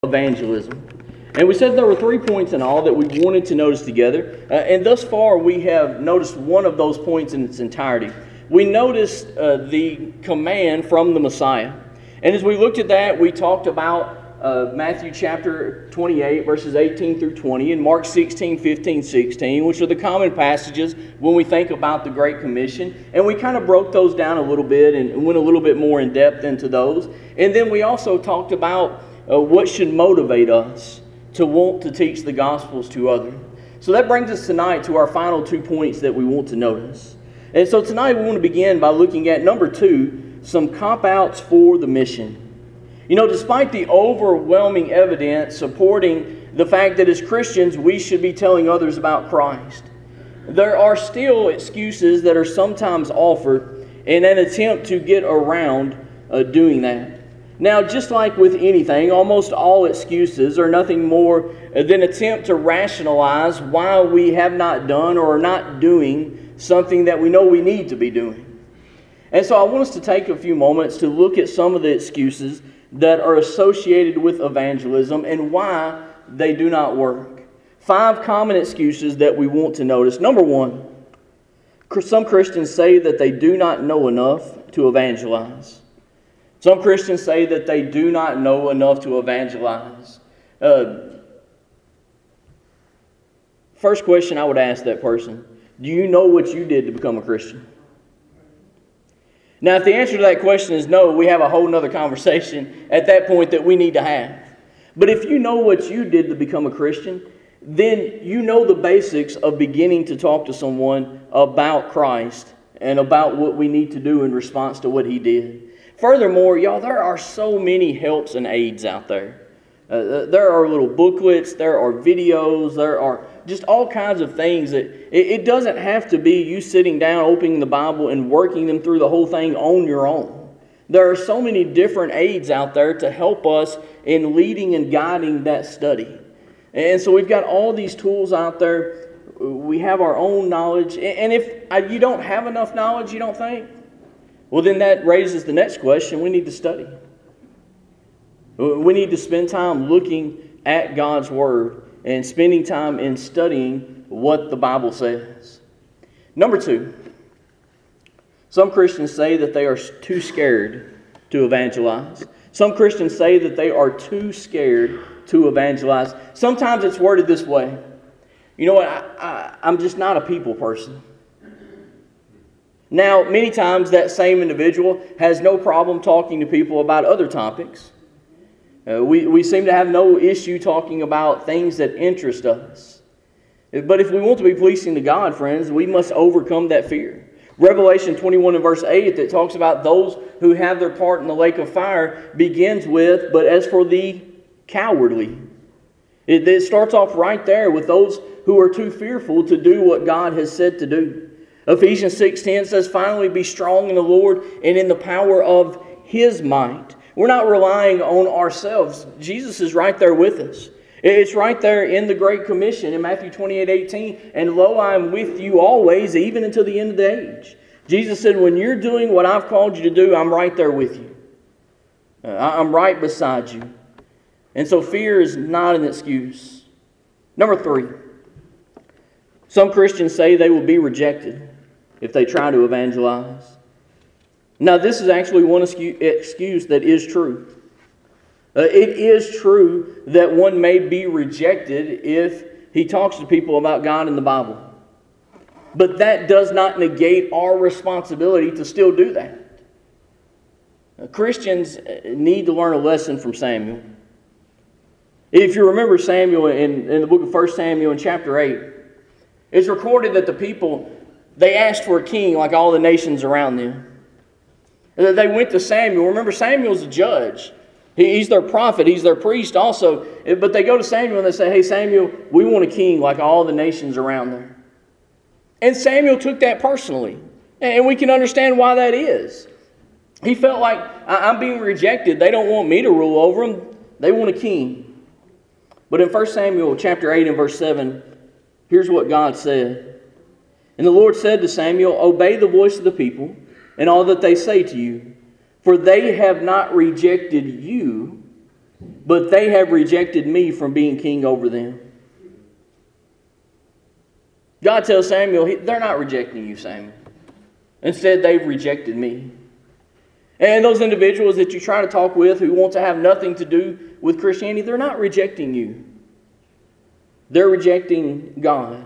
evangelism. And we said there were 3 points in all that we wanted to notice together. And thus far, we have noticed one of those points in its entirety. We noticed the command from the Messiah. And as we looked at that, we talked about Matthew chapter 28, verses 18 through 20, and Mark 16, 15, 16, which are the common passages when we think about the Great Commission. And we kind of broke those down a little bit and went a little bit more in depth into those. And then we also talked about what should motivate us to want to teach the Gospels to others. So that brings us tonight to our final 2 points that we want to notice. And so tonight we want to begin by looking at number 2, some cop-outs for the mission. You know, despite the overwhelming evidence supporting the fact that as Christians we should be telling others about Christ, there are still excuses that are sometimes offered in an attempt to get around doing that. Now, just like with anything, almost all excuses are nothing more than attempt to rationalize why we have not done or are not doing something that we know we need to be doing. And so I want us to take a few moments to look at some of the excuses that are associated with evangelism and why they do not work. 5 common excuses that we want to notice. Number 1, some Christians say that they do not know enough to evangelize. Some Christians say that they do not know enough to evangelize. First question I would ask that person, do you know what you did to become a Christian? Now, if the answer to that question is no, we have a whole other conversation at that point that we need to have. But if you know what you did to become a Christian, then you know the basics of beginning to talk to someone about Christ and about what we need to do in response to what He did. Furthermore, y'all, there are so many helps and aids out there. There are little booklets, there are videos, there are just all kinds of things that it doesn't have to be you sitting down, opening the Bible and working them through the whole thing on your own. There are so many different aids out there to help us in leading and guiding that study. And so we've got all these tools out there. We have our own knowledge. And if you don't have enough knowledge, you don't think? Well, then that raises the next question. We need to study. We need to spend time looking at God's Word and spending time in studying what the Bible says. Number 2, some Christians say that they are too scared to evangelize. Some Christians say that they are too scared to evangelize. Sometimes it's worded this way. You know what? I'm just not a people person. Now, many times that same individual has no problem talking to people about other topics. We seem to have no issue talking about things that interest us. But if we want to be pleasing to God, friends, we must overcome that fear. Revelation 21 and verse 8 that talks about those who have their part in the lake of fire begins with, but as for the cowardly. It starts off right there with those who are too fearful to do what God has said to do. Ephesians 6:10 says, finally be strong in the Lord and in the power of His might. We're not relying on ourselves. Jesus is right there with us. It's right there in the Great Commission in Matthew 28:18. And lo, I am with you always, even until the end of the age. Jesus said, when you're doing what I've called you to do, I'm right there with you. I'm right beside you. And so fear is not an excuse. Number 3. Some Christians say they will be rejected if they try to evangelize. Now, this is actually one excuse that is true. It is true that one may be rejected if he talks to people about God and the Bible. But that does not negate our responsibility to still do that. Christians need to learn a lesson from Samuel. If you remember Samuel in the book of 1 Samuel in chapter 8, it's recorded that the people, they asked for a king like all the nations around them. They went to Samuel. Remember, Samuel's a judge. He's their prophet. He's their priest also. But they go to Samuel and they say, hey, Samuel, we want a king like all the nations around there. And Samuel took that personally. And we can understand why that is. He felt like, I'm being rejected. They don't want me to rule over them. They want a king. But in 1 Samuel chapter 8 and verse 7, here's what God said. And the Lord said to Samuel, obey the voice of the people and all that they say to you, for they have not rejected you, but they have rejected me from being king over them. God tells Samuel, they're not rejecting you, Samuel. Instead, they've rejected me. And those individuals that you try to talk with who want to have nothing to do with Christianity, they're not rejecting you. They're rejecting God.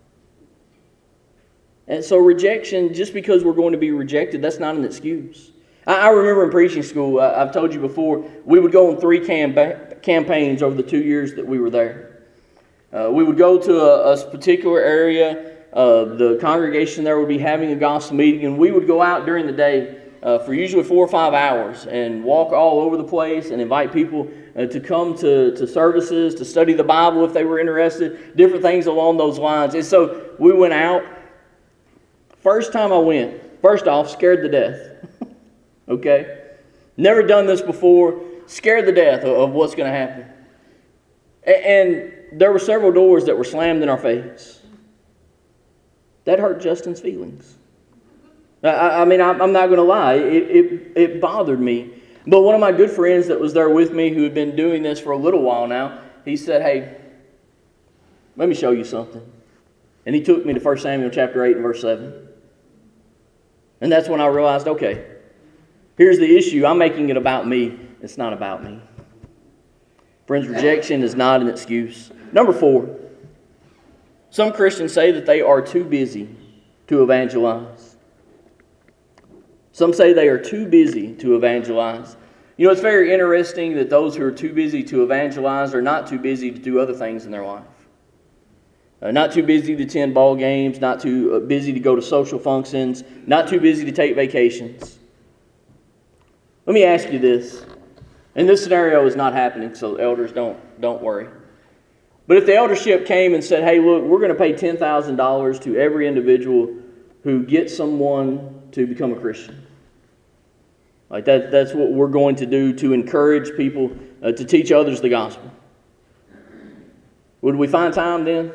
And so rejection, just because we're going to be rejected, that's not an excuse. I remember in preaching school, I've told you before, we would go on 3 campaigns over the 2 years that we were there. We would go to a particular area. The congregation there would be having a gospel meeting, and we would go out during the day for usually 4 or 5 hours and walk all over the place and invite people to come to services, to study the Bible if they were interested, different things along those lines. And so we went out. First time I went, first off, scared to death. Okay? Never done this before, scared to death of what's going to happen. And there were several doors that were slammed in our face. That hurt Justin's feelings. I'm not going to lie. It bothered me. But one of my good friends that was there with me, who had been doing this for a little while now, he said, "Hey, let me show you something." And he took me to 1 Samuel chapter 8 and verse 7. And that's when I realized, okay, here's the issue. I'm making it about me. It's not about me. Friends, rejection is not an excuse. Number 4, some Christians say that they are too busy to evangelize. Some say they are too busy to evangelize. You know, it's very interesting that those who are too busy to evangelize are not too busy to do other things in their life. Not too busy to attend ball games, not too busy to go to social functions, not too busy to take vacations. Let me ask you this, and this scenario is not happening, so elders, don't worry. But if the eldership came and said, "Hey, look, we're going to pay $10,000 to every individual who gets someone to become a Christian," like that's what we're going to do to encourage people to teach others the gospel. Would we find time then?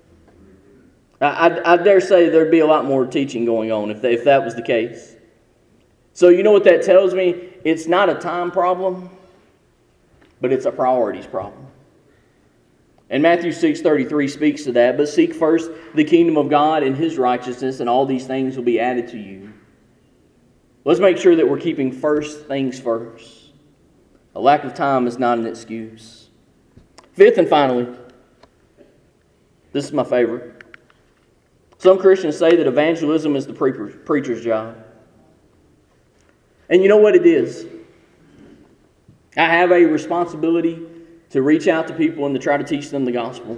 I dare say there'd be a lot more teaching going on if that was the case. So you know what that tells me? It's not a time problem, but it's a priorities problem. And Matthew 6:33 speaks to that. "But seek first the kingdom of God and His righteousness, and all these things will be added to you." Let's make sure that we're keeping first things first. A lack of time is not an excuse. 5th and finally, this is my favorite. Some Christians say that evangelism is the preacher's job. And you know what it is? I have a responsibility to reach out to people and to try to teach them the gospel.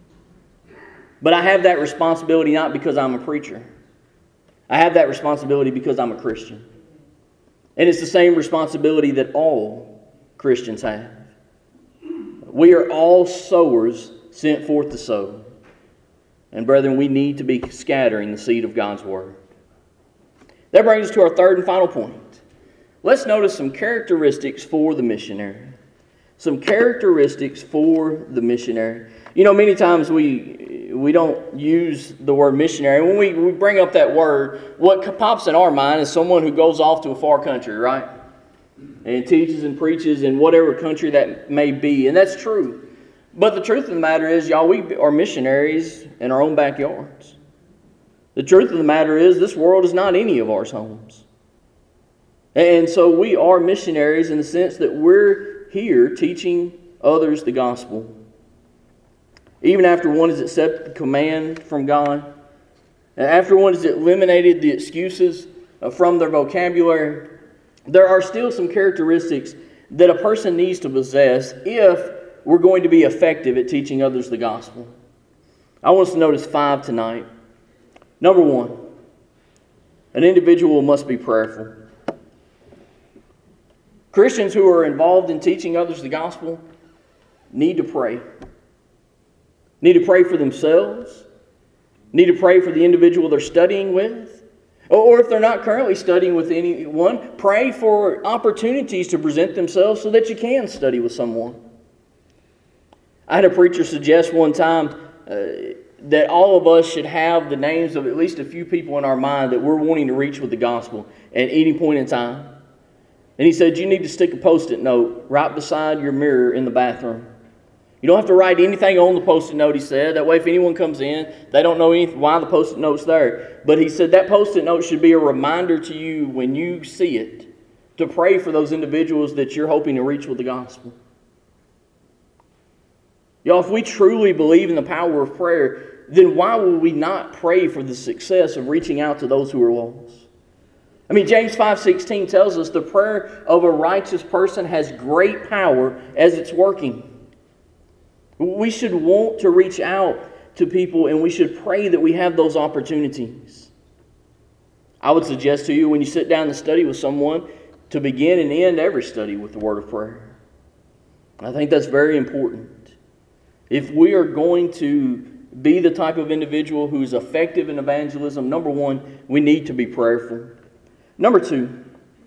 But I have that responsibility not because I'm a preacher. I have that responsibility because I'm a Christian. And it's the same responsibility that all Christians have. We are all sowers sent forth to sow. And brethren, we need to be scattering the seed of God's Word. That brings us to our third and final point. Let's notice some characteristics for the missionary. Some characteristics for the missionary. You know, many times we don't use the word missionary. When we bring up that word, what pops in our mind is someone who goes off to a far country, right? And teaches and preaches in whatever country that may be. And that's true. But the truth of the matter is, y'all, we are missionaries in our own backyards. The truth of the matter is, this world is not any of our homes. And so we are missionaries in the sense that we're here teaching others the gospel. Even after one has accepted the command from God, after one has eliminated the excuses from their vocabulary, there are still some characteristics that a person needs to possess if we're going to be effective at teaching others the gospel. I want us to notice 5 tonight. Number 1, an individual must be prayerful. Christians who are involved in teaching others the gospel need to pray. Need to pray for themselves. Need to pray for the individual they're studying with. Or if they're not currently studying with anyone, pray for opportunities to present themselves so that you can study with someone. I had a preacher suggest one time that all of us should have the names of at least a few people in our mind that we're wanting to reach with the gospel at any point in time. And he said, you need to stick a Post-it note right beside your mirror in the bathroom. You don't have to write anything on the Post-it note, he said. That way if anyone comes in, they don't know why the Post-it note's there. But he said that Post-it note should be a reminder to you when you see it to pray for those individuals that you're hoping to reach with the gospel. Y'all, if we truly believe in the power of prayer, then why will we not pray for the success of reaching out to those who are lost? I mean, James 5:16 tells us the prayer of a righteous person has great power as it's working. We should want to reach out to people, and we should pray that we have those opportunities. I would suggest to you when you sit down to study with someone to begin and end every study with the word of prayer. I think that's very important. If we are going to be the type of individual who's effective in evangelism, number one, we need to be prayerful. Number two,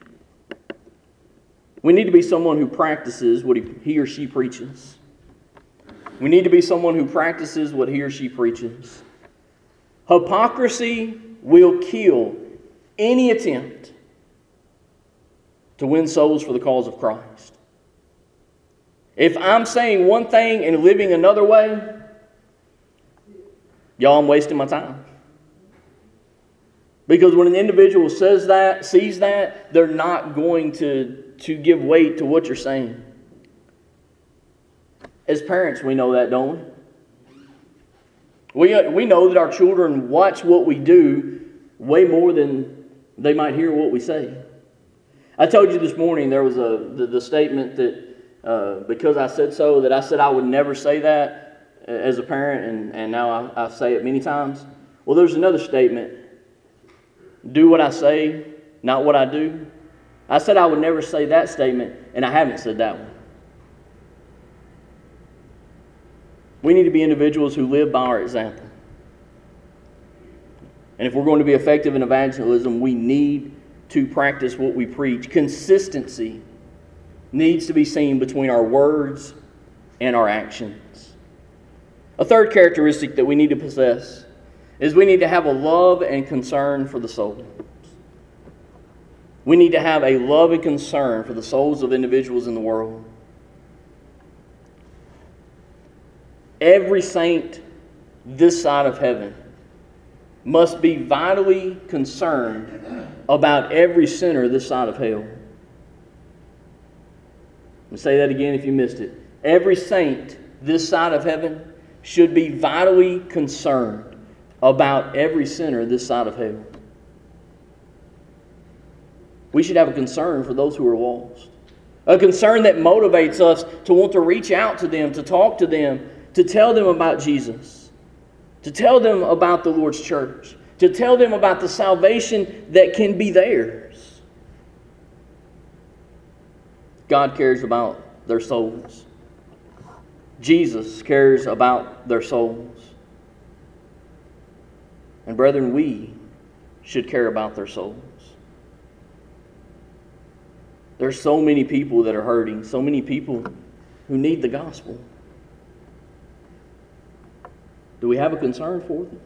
we need to be someone who practices what he or she preaches. We need to be someone who practices what he or she preaches. Hypocrisy will kill any attempt to win souls for the cause of Christ. If I'm saying one thing and living another way, y'all, I'm wasting my time. Because when an individual sees that, they're not going to give weight to what you're saying. As parents, we know that, don't we? We know that our children watch what we do way more than they might hear what we say. I told you this morning there was the statement that because I said so, that I said I would never say that as a parent, and now I say it many times. Well, there's another statement. Do what I say, not what I do. I said I would never say that statement, and I haven't said that one. We need to be individuals who live by our example. And if we're going to be effective in evangelism, we need to practice what we preach. Consistency needs to be seen between our words and our actions. A third characteristic that we need to possess is we need to have a love and concern for the souls. We need to have a love and concern for the souls of individuals in the world. Every saint this side of heaven must be vitally concerned about every sinner this side of hell. Let me say that again if you missed it. Every saint this side of heaven should be vitally concerned about every sinner this side of hell. We should have a concern for those who are lost. A concern that motivates us to want to reach out to them, to talk to them, to tell them about Jesus, to tell them about the Lord's church, to tell them about the salvation that can be theirs. God cares about their souls. Jesus cares about their souls. And brethren, we should care about their souls. There's so many people that are hurting, so many people who need the gospel. Do we have a concern for them?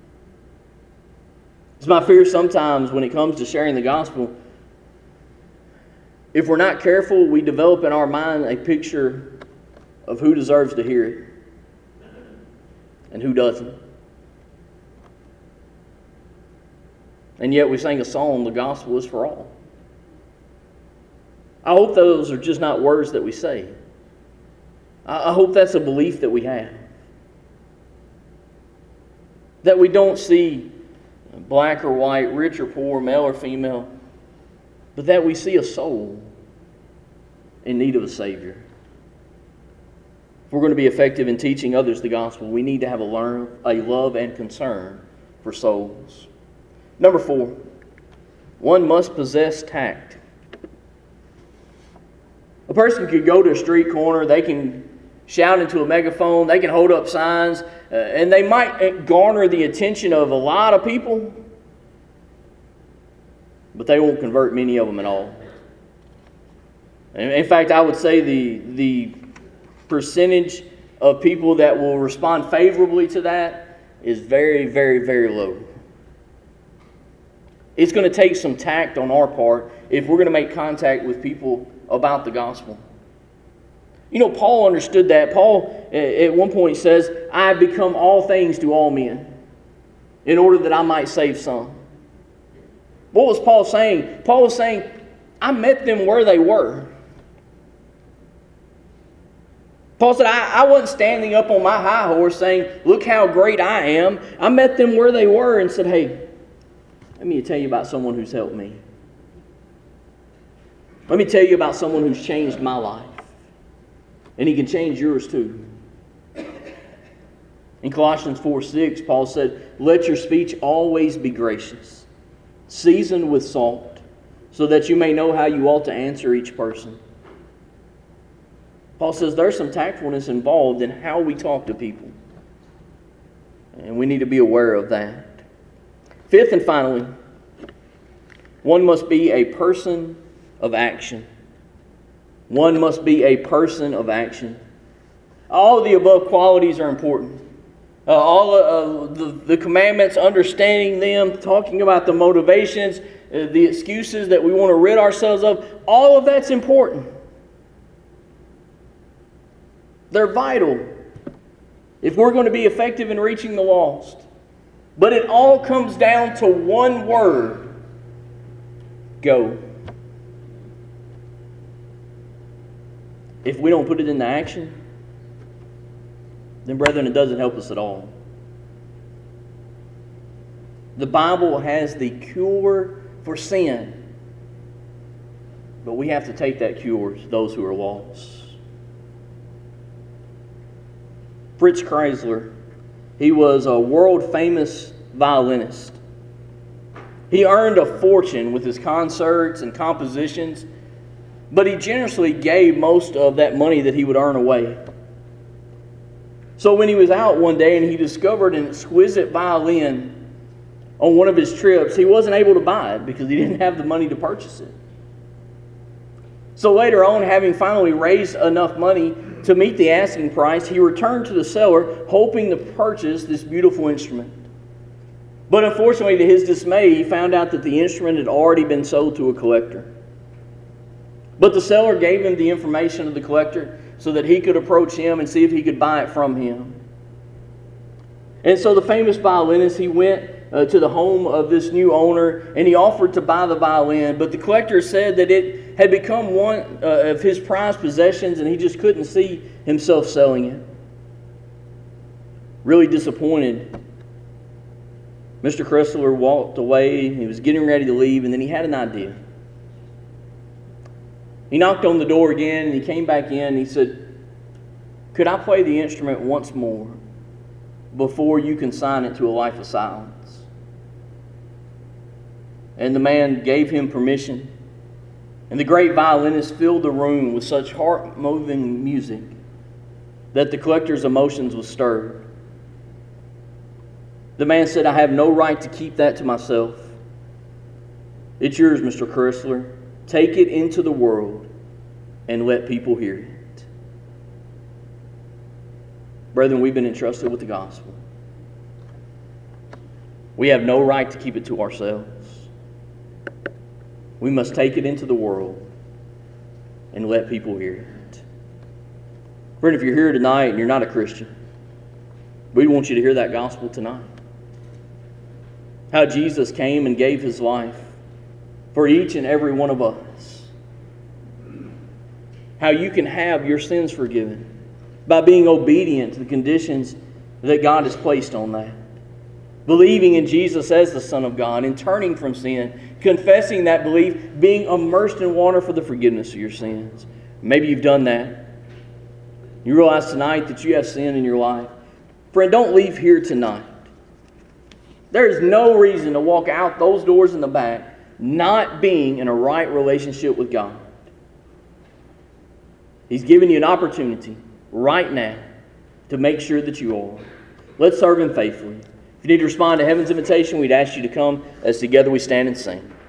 It's my fear sometimes when it comes to sharing the gospel, if we're not careful, we develop in our mind a picture of who deserves to hear it and who doesn't. And yet we sang a song, the gospel is for all. I hope those are just not words that we say. I hope that's a belief that we have. That we don't see black or white, rich or poor, male or female, but that we see a soul in need of a Savior. If we're going to be effective in teaching others the gospel, we need to have a love and concern for souls. Number 4, one must possess tact. A person could go to a street corner, they can shout into a megaphone, they can hold up signs, and they might garner the attention of a lot of people, but they won't convert many of them at all. In fact, I would say the percentage of people that will respond favorably to that is very, very, very low. It's going to take some tact on our part if we're going to make contact with people about the gospel. You know, Paul understood that. Paul, at one point, says, I have become all things to all men in order that I might save some. What was Paul saying? Paul was saying, I met them where they were. Paul said, I wasn't standing up on my high horse saying, look how great I am. I met them where they were and said, hey, let me tell you about someone who's helped me. Let me tell you about someone who's changed my life. And he can change yours too. In Colossians 4:6, Paul said, let your speech always be gracious, seasoned with salt, so that you may know how you ought to answer each person. Paul says there's some tactfulness involved in how we talk to people. And we need to be aware of that. Fifth and finally, one must be a person of action. One must be a person of action. All of the above qualities are important. All of the commandments, understanding them, talking about the motivations, the excuses that we want to rid ourselves of, all of that's important. They're vital if we're going to be effective in reaching the lost. But it all comes down to one word: go. If we don't put it into action, then, brethren, it doesn't help us at all. The Bible has the cure for sin, but we have to take that cure to those who are lost. Fritz Kreisler, he was a world-famous violinist. He earned a fortune with his concerts and compositions, but he generously gave most of that money that he would earn away. So when he was out one day and he discovered an exquisite violin on one of his trips, he wasn't able to buy it because he didn't have the money to purchase it. So later on, having finally raised enough money to meet the asking price, he returned to the seller hoping to purchase this beautiful instrument. But unfortunately, to his dismay, he found out that the instrument had already been sold to a collector. But the seller gave him the information of the collector so that he could approach him and see if he could buy it from him. And so the famous violinist, he went to the home of this new owner and he offered to buy the violin, but the collector said that it had become one of his prized possessions and he just couldn't see himself selling it. Really disappointed, Mr. Kreisler walked away. He was getting ready to leave, and then he had an idea. He knocked on the door again, and he came back in, and he said, could I play the instrument once more before you consign it to a life of silence? And the man gave him permission. And the great violinist filled the room with such heart-moving music that the collector's emotions were stirred. The man said, I have no right to keep that to myself. It's yours, Mr. Kreisler. Take it into the world and let people hear it. Brethren, we've been entrusted with the gospel. We have no right to keep it to ourselves. We must take it into the world and let people hear it. Friend, if you're here tonight and you're not a Christian, we want you to hear that gospel tonight. How Jesus came and gave His life for each and every one of us. How you can have your sins forgiven by being obedient to the conditions that God has placed on that. Believing in Jesus as the Son of God and turning from sin, confessing that belief, being immersed in water for the forgiveness of your sins. Maybe you've done that. You realize tonight that you have sin in your life. Friend, don't leave here tonight. There is no reason to walk out those doors in the back not being in a right relationship with God. He's given you an opportunity right now to make sure that you are. Let's serve Him faithfully. If you need to respond to heaven's invitation, we'd ask you to come as together we stand and sing.